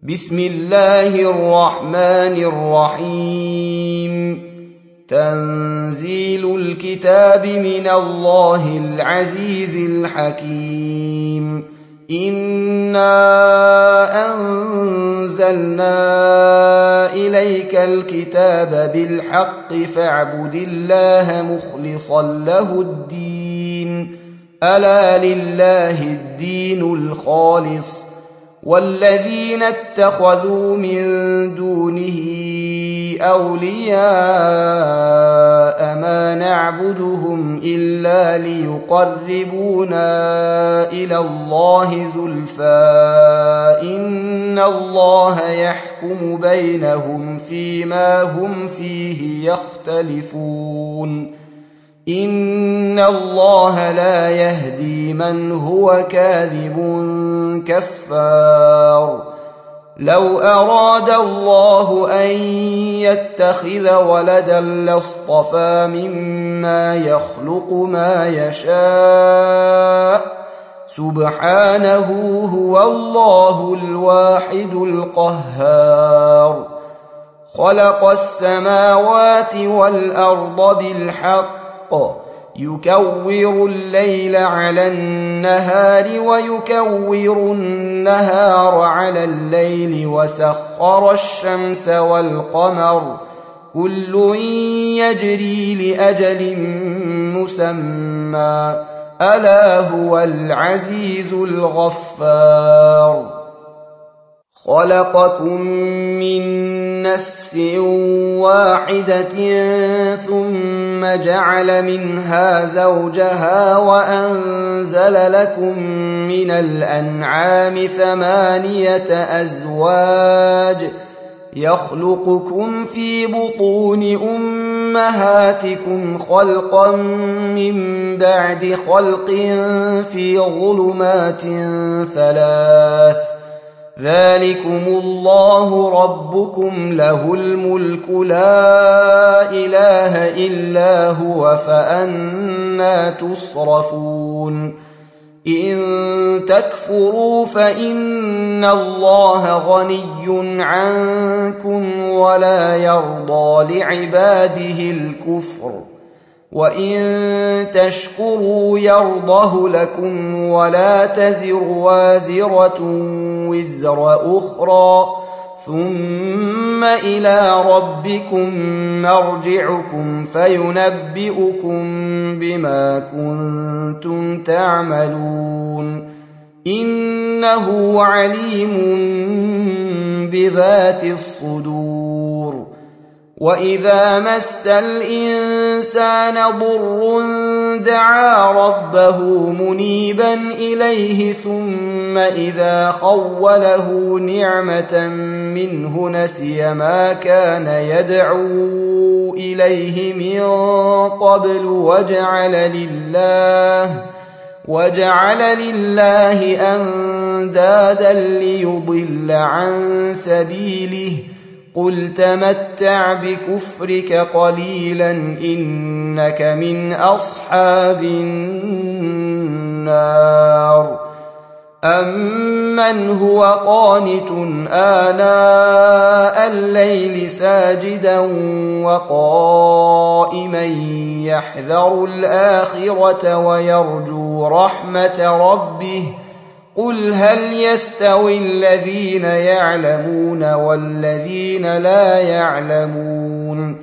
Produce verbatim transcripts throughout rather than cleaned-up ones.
بسم الله الرحمن الرحيم. تنزيل الكتاب من الله العزيز الحكيم. إنا أنزلنا إليك الكتاب بالحق فاعبد الله مخلصا له الدين، ألا لله الدين الخالص، والذين اتخذوا من دونه أولياء ما نعبدهم إلا ليقربونا إلى الله زلفى إن الله يحكم بينهم فيما هم فيه يختلفون. إن الله لا يهدي من هو كاذب كفار. لو أراد الله أن يتخذ ولدا لاصطفى مما يخلق ما يشاء، سبحانه هو الله الواحد القهار. خلق السماوات والأرض بالحق، يكور الليل على النهار ويكور النهار على الليل، وسخر الشمس والقمر كل يجري لأجل مسمى، ألا هو العزيز الغفار. خلقكم من نفس واحدة ثم جعل منها زوجها وأنزل لكم من الأنعام ثمانية أزواج، يخلقكم في بطون أمهاتكم خلقا من بعد خلق في ظلمات ثلاث، ذلكم الله ربكم له الملك لا إله إلا هو، فأنى تصرفون. إن تكفروا فإن الله غني عنكم ولا يرضى لعباده الكفر، وإن تشكروا يرضه لكم ولا تزر وازرة وزر أخرى، ثم إلى ربكم مرجعكم فينبئكم بما كنتم تعملون، إنه عليم بذات الصدور. وإذا مس الإنسان ضر دعا ربه منيبا إليه، ثم إذا خوله نعمة منه نسي ما كان يدعو إليه من قبل وجعل لله وجعل لله أندادا ليضل عن سبيله، قل تمتع بكفرك قليلا إنك من أصحاب النار. أمن هو قانت آناء الليل ساجدا وقائما يحذر الآخرة ويرجو رحمة ربه، قل هل يستوي الذين يعلمون والذين لا يعلمون،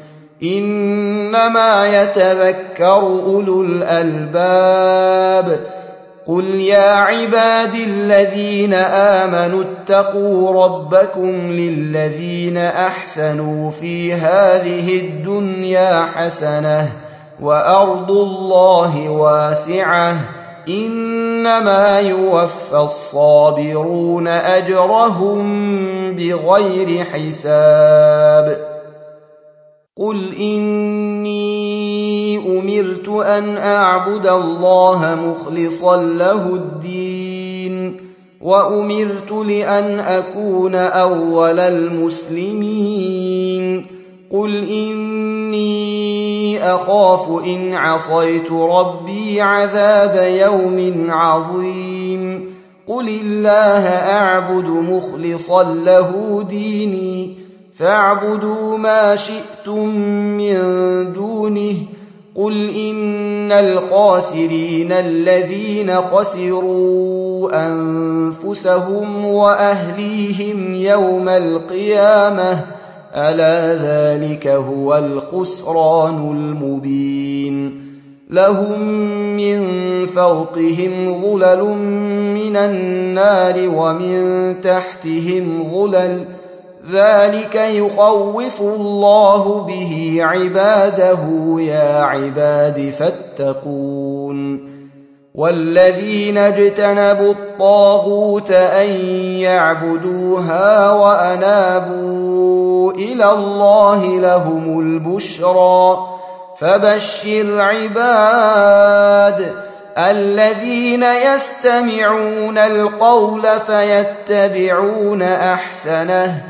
إنما يتذكر أولو الألباب. قل يا عباد الذين آمنوا اتقوا ربكم للذين أحسنوا في هذه الدنيا حسنة وأرض الله واسعة، إنما يوفى الصابرون أجرهم بغير حساب. قل إني أمرت أن أعبد الله مخلصا له الدين، وأمرت لأن أكون أول المسلمين. قل إني أخاف إن عصيت ربي عذاب يوم عظيم. قل الله أعبد مخلصا له ديني فاعبدوا ما شئتم من دونه قل إن الخاسرين الذين خسروا أنفسهم وأهليهم يوم القيامة ألا ذلك هو الخسران المبين لهم من فوقهم ظلل من النار ومن تحتهم ظلل ذلك يخوف الله به عباده يا عباد فاتقون والذين اجتنبوا الطاغوت أن يعبدوها وأنابوا إلى الله لهم البشرى فبشر عباد الذين يستمعون القول فيتبعون أحسنه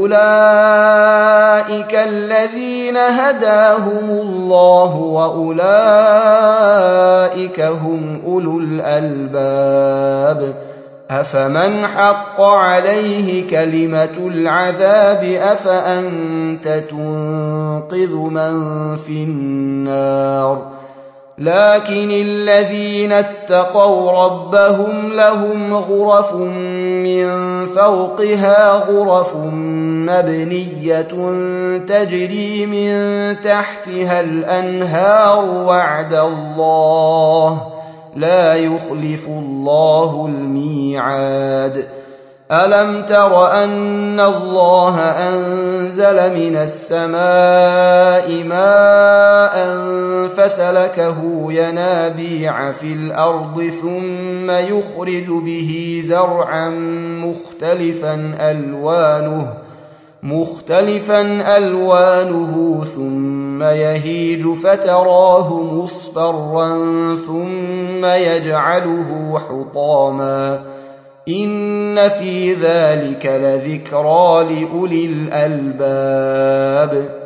أولئك الذين هداهم الله وأولئك هم أولو الألباب أفمن حق عليه كلمة العذاب أفأنت تنقذ من في النار لكن الذين اتقوا ربهم لهم غرف من فوقها غرف مبنية تجري من تحتها الأنهار وعد الله لا يخلف الله الميعاد ألم تر أن الله أنزل من السماء ماء فسلكه ينابيع في الأرض ثم يخرج به زرعا مختلفا ألوانه مختلفا ألوانه ثم يهيج فتراه مصفرا ثم يجعله حطاما إن في ذلك لذكرى لأولي الألباب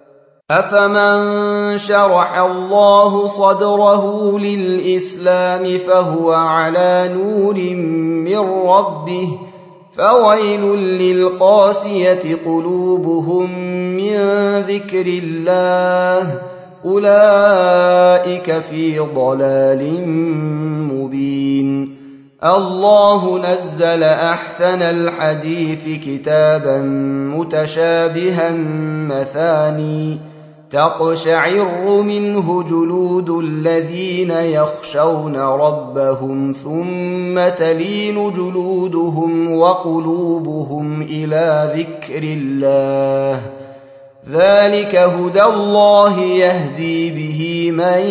أفمن شرح الله صدره للإسلام فهو على نور من ربه فويل للقاسية قلوبهم من ذكر الله أولئك في ضلال مبين الله نزل أحسن الحديث كتابا متشابها مثاني تقشعر منه جلود الذين يخشون ربهم ثم تلين جلودهم وقلوبهم إلى ذكر الله ذلك هدى الله يهدي به من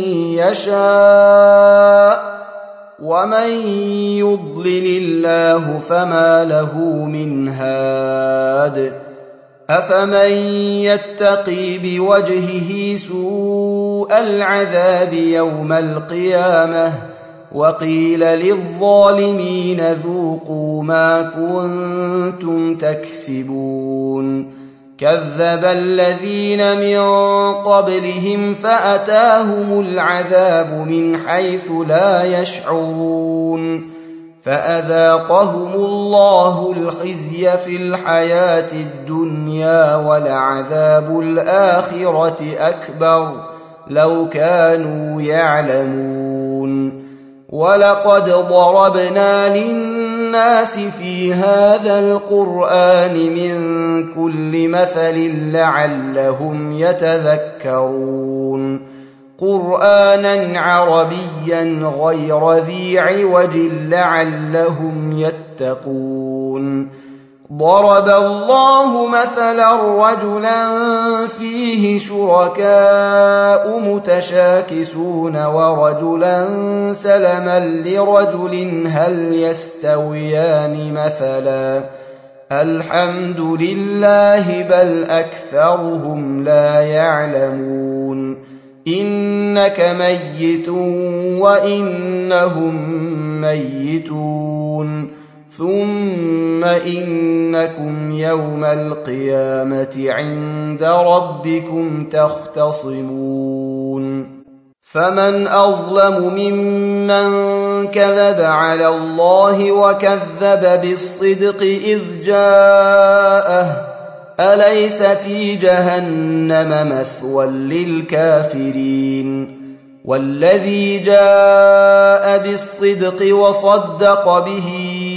يشاء ومن يضلل الله فما له من هاد أفمن يتقي بوجهه سوء العذاب يوم القيامة وقيل للظالمين ذوقوا ما كنتم تكسبون كذب الذين من قبلهم فأتاهم العذاب من حيث لا يشعرون فأذاقهم الله الخزي في الحياة الدنيا ولعذاب الآخرة أكبر لو كانوا يعلمون ولقد ضربنا للناس في هذا القرآن من كل مثل لعلهم يتذكرون قرآنا عربيا غير ذي عوج لعلهم يتقون ضرب الله مثلا رجلا فيه شركاء متشاكسون ورجلا سلما لرجل هل يستويان مثلا الحمد لله بل أكثرهم لا يعلمون إنك ميت وإنهم ميتون ثم إنكم يوم القيامة عند ربكم تختصمون فمن أظلم ممن كذب على الله وكذب بالصدق إذ جاءه أليس في جهنم مثوى للكافرين والذي جاء بالصدق وصدق به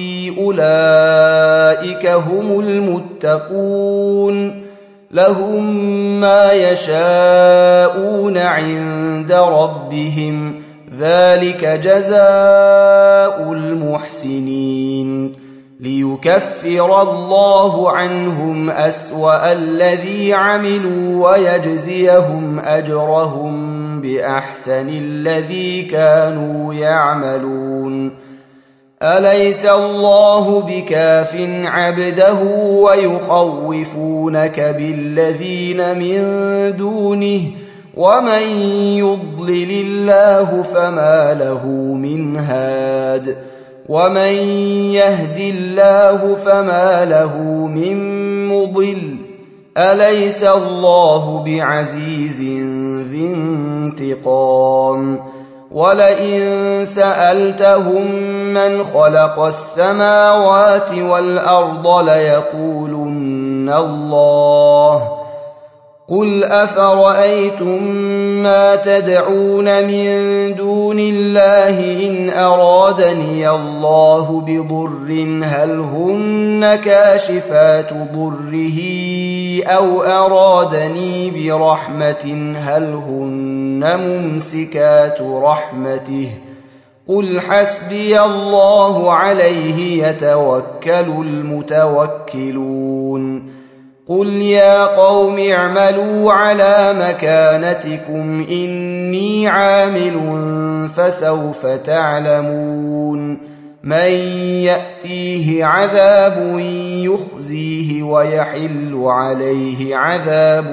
أولئك هم المتقون لهم ما يشاءون عند ربهم ذلك جزاء المحسنين ليكفر الله عنهم أسوأ الذي عملوا ويجزيهم أجرهم بأحسن الذي كانوا يعملون أليس الله بكاف عبده ويخوفونك بالذين من دونه ومن يضلل الله فما له من هاد ومن يهد الله فما له من مضل أليس الله بعزيز ذي انتقام ولئن سألتهم من خلق السماوات والأرض ليقولن الله قل أفرأيتم ما تدعون من دون الله إن أرادني الله بضر هل هن كاشفات ضره أو أرادني برحمة هل هن ممسكات رحمته قل حسبي الله عليه يتوكل المتوكلون قل يا قوم اعملوا على مكانتكم إني عامل فسوف تعلمون من يأتيه عذاب يخزيه ويحل عليه عذاب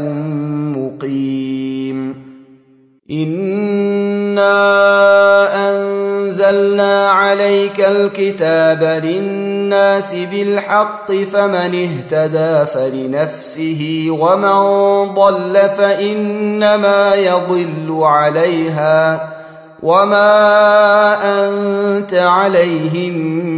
مقيم إنا أنزلنا عليك الكتاب للناس بالحق فمن اهتدى فلنفسه ومن ضل فإنما يضل عليها وما أنت عليهم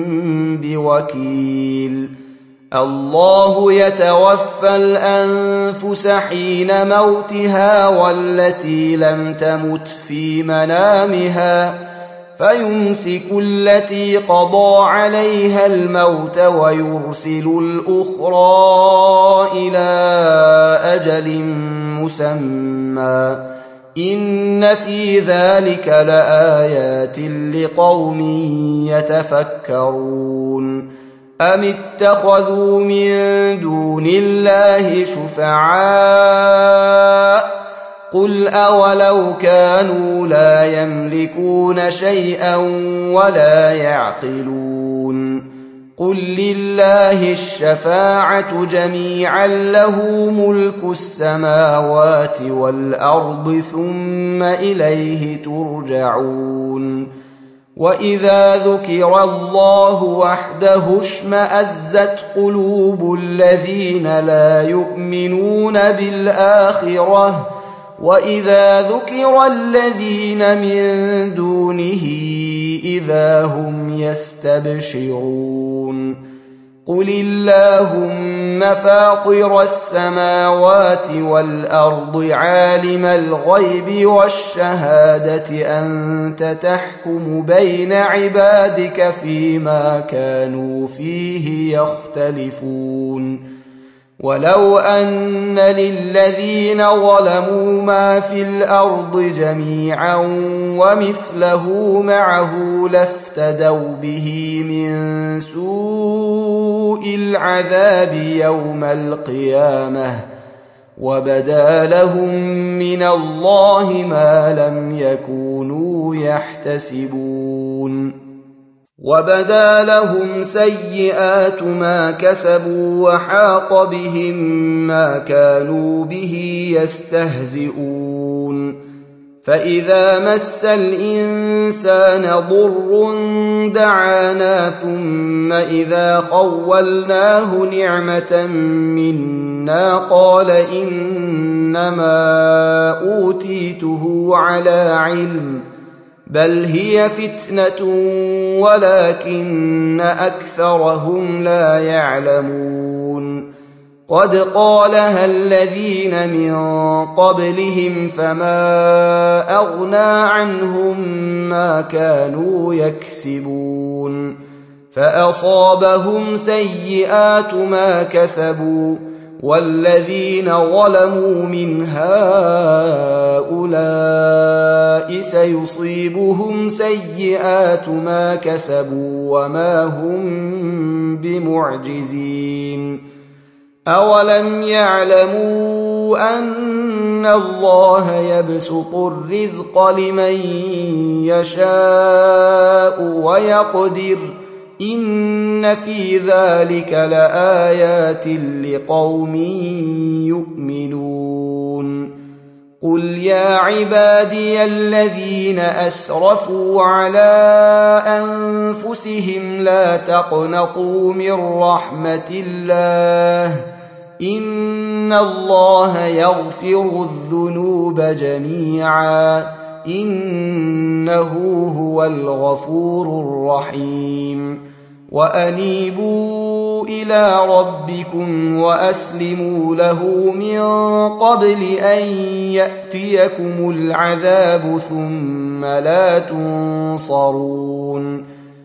بوكيل الله يتوفى الأنفس حين موتها والتي لم تمت في منامها فيمسك التي قضى عليها الموت ويرسل الأخرى إلى أجل مسمى إن في ذلك لآيات لقوم يتفكرون أم اتخذوا من دون الله شفعاء قل أولو كانوا لا يملكون شيئا ولا يعقلون قل لله الشفاعة جميعا له ملك السماوات والأرض ثم إليه ترجعون وإذا ذكر الله وحده اشمأزت قلوب الذين لا يؤمنون بالآخرة وإذا ذكر الذين من دونه إذا هم يستبشرون قل اللهم فاطر السماوات والأرض عالم الغيب والشهادة أنت تحكم بين عبادك فيما كانوا فيه يختلفون ولو أن للذين ظلموا ما في الأرض جميعا ومثله معه لافتدوا به من سوء العذاب يوم القيامة وبدا لهم من الله ما لم يكونوا يحتسبون وبدا لهم سيئات ما كسبوا وحاق بهم ما كانوا به يستهزئون فإذا مس الإنسان ضر دعانا ثم إذا خولناه نعمة منا قال إنما أوتيته على علم بل هي فتنة ولكن أكثرهم لا يعلمون قد قالها الذين من قبلهم فما أغنى عنهم ما كانوا يكسبون فأصابهم سيئات ما كسبوا والذين ظلموا من هؤلاء سيصيبهم سيئات ما كسبوا وما هم بمعجزين أولم يعلموا أن الله يبسط الرزق لمن يشاء ويقدر إن في ذلك لآيات لقوم يؤمنون قل يا عبادي الذين أسرفوا على أنفسهم لا تقنطوا من رحمة الله إن الله يغفر الذنوب جميعا إنه هو الغفور الرحيم وأنيبوا إلى ربكم وأسلموا له من قبل أن يأتيكم العذاب ثم لا تنصرون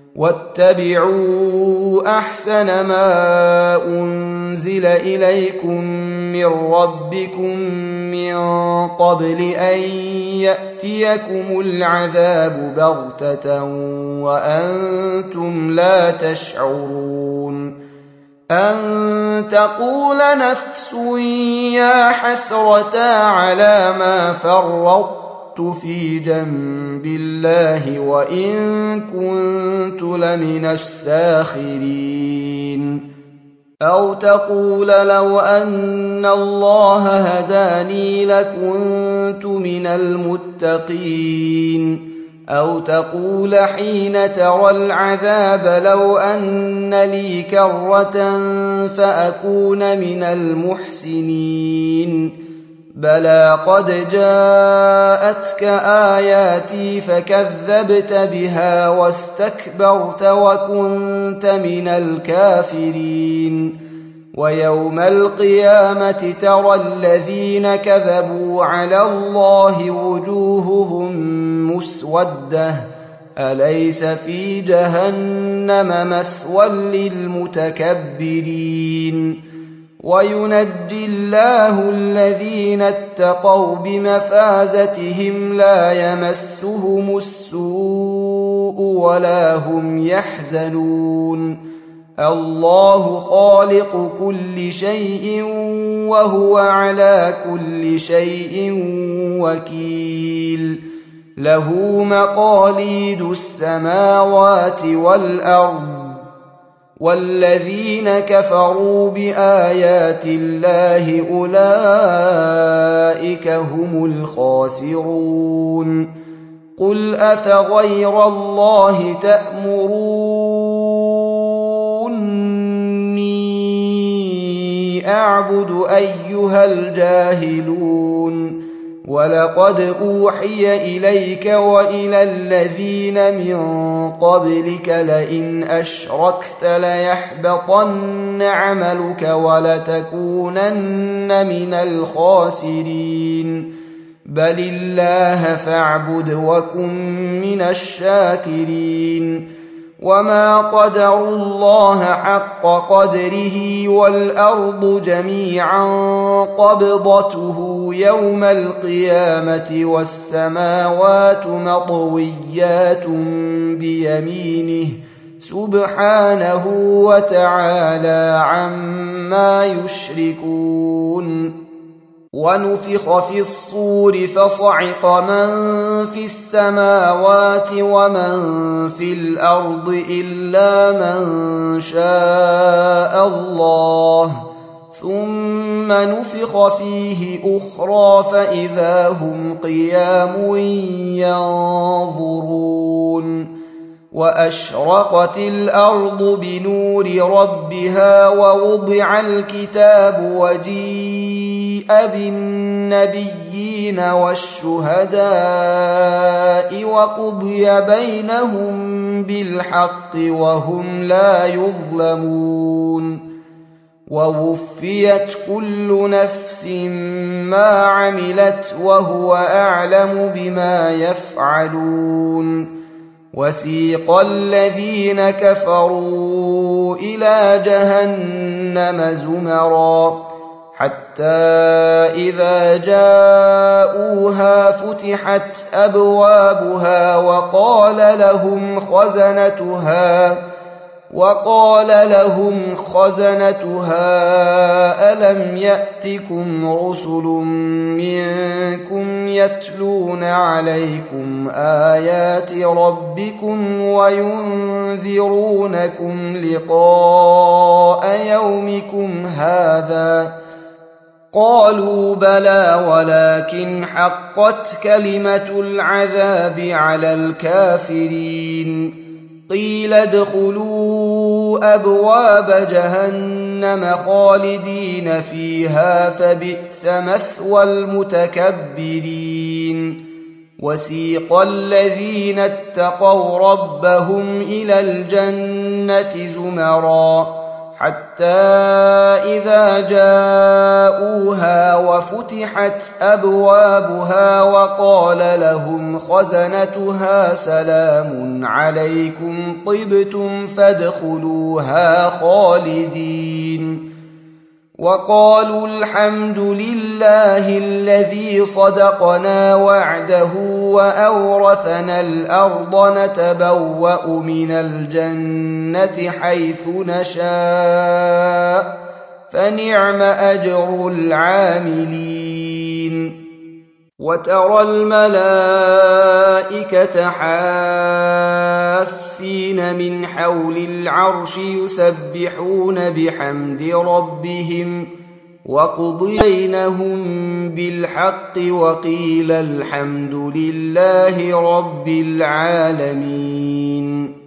واتبعوا أحسن ما أنزل إليكم من ربكم من قبل أن يأتيكم العذاب بغتة وأنتم لا تشعرون أن تقول نفس يا حسرة على ما فرطت في جنب الله وإن كنت لمن الساخرين أو تقول لو أن الله هداني لكنت من المتقين أو تقول حين ترى العذاب لو أن لي كرة فأكون من المحسنين بلى قد جاءتك آياتي فكذبت بها واستكبرت وكنت من الكافرين ويوم القيامة ترى الذين كذبوا على الله وجوههم مسودة أليس في جهنم مثوى للمتكبرين وينجي الله الذين اتقوا بمفازتهم لا يمسهم السوء ولا هم يحزنون الله خالق كل شيء وهو على كل شيء وكيل له مقاليد السماوات والأرض والذين كفروا بآيات الله أولئك هم الخاسرون قل أفغير الله تأمروني أعبد أيها الجاهلون ولقد أوحي إليك وإلى الذين من قبلك لئن أشركت ليحبطن عملك ولتكونن من الخاسرين بل الله فاعبد وكن من الشاكرين وما قدروا الله حق قدره والأرض جميعا قبضته يوم القيامة والسماوات مطويات بيمينه سبحانه وتعالى عما يشركون ونفخ في الصور فصعق من في السماوات ومن في الأرض إلا من شاء الله ثم نفخ فيه أخرى فإذا هم قيام ينظرون وأشرقت الأرض بنور ربها ووضع الكتاب وجيء بالنبيين والشهداء وقضي بينهم بالحق وهم لا يظلمون ووفيت كل نفس ما عملت وهو أعلم بما يفعلون وسيق الذين كفروا إلى جهنم زمرا حتى إذا جاءوها فتحت أبوابها وقال لهم خزنتها وقال لهم خزنتها ألم يأتكم رسل منكم يتلون عليكم آيات ربكم وينذرونكم لقاء يومكم هذا قالوا بلى ولكن حقت كلمة العذاب على الكافرين قيل ادخلوا أبواب جهنم خالدين فيها فبئس مثوى المتكبرين وسيق الذين اتقوا ربهم إلى الجنة زمرا حتى إذا جاءوها وفتحت أبوابها وقال لهم خزنتها سلام عليكم طبتم فادخلوها خالدين وقالوا الحمد لله الذي صدقنا وعده وأورثنا الأرض نتبوأ من الجنة حيث نشاء فنعم أجر العاملين وترى الملائكة حافين من حول العرش يسبحون بحمد ربهم وقضي بينهم بالحق وقيل الحمد لله رب العالمين.